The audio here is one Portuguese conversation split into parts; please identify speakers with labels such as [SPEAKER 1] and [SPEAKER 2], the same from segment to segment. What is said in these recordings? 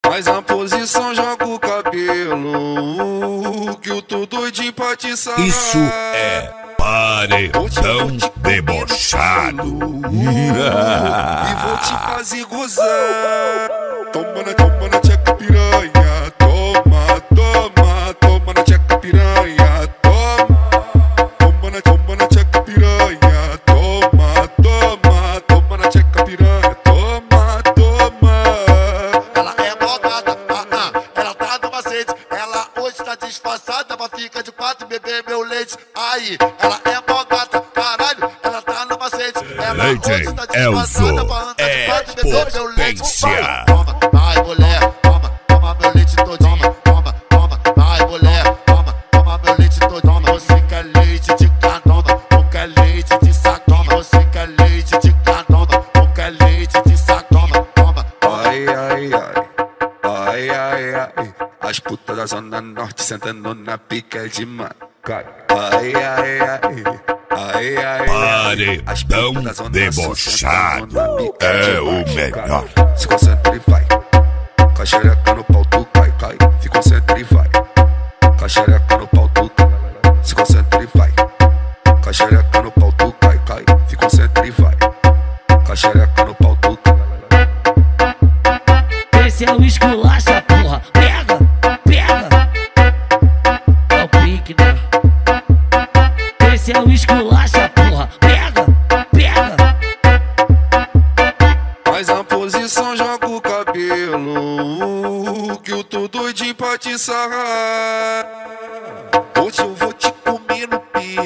[SPEAKER 1] Mas a posição joga o cabelo, que eu tô doidinho pra te sarrar.
[SPEAKER 2] Isso é paredão debochado.
[SPEAKER 1] E vou te fazer gozar. Toma na tcheca piranha. Toma, toma, toma na tcheca piranha. Toma na tcheca piranha. Toma, toma, toma na tcheca piranha. Toma, toma.
[SPEAKER 3] Ela é mogada, ela tá no macete. Ela hoje tá disfarçada pra ficar de quatro e beber meu leite. Aí, ela é mogada, caralho, ela tá no macete. Ela hoje tá disfarçada pra andar de quatro e beber meu leite. Toma, vai mulher, toma meu leite todinho. Toma, vai mulher, toma meu leite todinho. Você quer leite de canoma, ou quer leite de sacoma. Você quer leite de canoma, ou quer leite de sacoma. Toma.
[SPEAKER 1] Ai, ai, ai, ai, ai, ai. As putas da zona norte sentando na pica é demais. Ai, ai, ai, ai, ai.
[SPEAKER 2] Paredão debochado é o melhor.
[SPEAKER 1] Se concentra e vai. Com a xereca no pau tu cai, cai. Se concentra e vai. Com a xereca no pau tu cai. Se concentra e vai. Com a xereca no pau tu cai, cai. Se concentra e vai. Com a xereca no pau tu cai.
[SPEAKER 4] Esse é o esculacha, porra. Pega, pega. É o pique, né? Esse é o esculacha, porra. Pega, pega.
[SPEAKER 1] Mas a posição joga o cabelo, que eu tô doidinho pra te sarrar. Hoje eu vou te comer no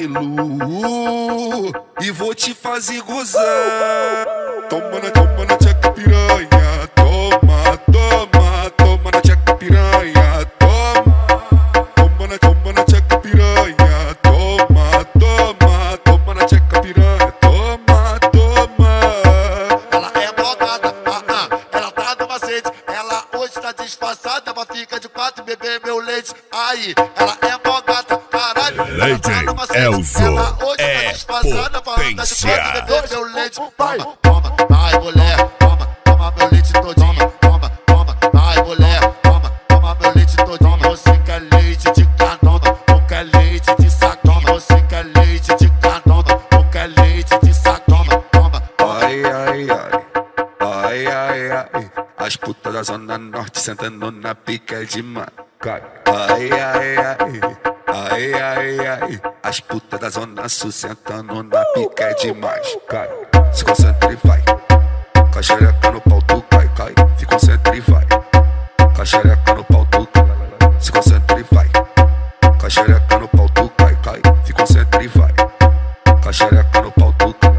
[SPEAKER 1] pelo e vou te fazer gozar. Toma na tcheca piranha. Toma, toma, toma na tcheca piranha. Toma na tcheca piranha. Toma, toma, toma na tcheca piranha. Toma, toma.
[SPEAKER 3] Ela é mogada, ela tá no macete. Ela hoje tá disfarçada pra ficar de quatro e beber meu leite. Aí, ela é mogada, caralho, ela tá no macete. Ela hoje tá disfarçada pra andar de quatro e beber meu leite. Toma, vai mulher, toma meu leite todinho. Toma, vai mulher, toma meu leite todinho. Você quer leite de canoma, ou quer leite de sacoma. Você quer leite de canoma, ou quer leite de sacoma. Toma.
[SPEAKER 1] Ai, ai, ai, ai, ai, ai. As putas da zona norte sentando na pica é demais. Ai, ai, ai, ai, ai, ai. As putas da zona sul sentando na pica é demais. Se concentra e vai. Com a xereca no pau tu cai, cai. Se concentra e vai. Com a xereca no pau tu cai. Se concentra e vai. Com a xereca no pau tu cai, cai. Se concentra e vai. Com a xereca no pau tu cai.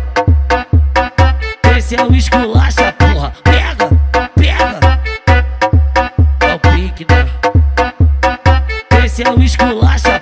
[SPEAKER 4] Esse é o esculacha, porra. Pega, pega. É o pique, né? Esse é o esculacha,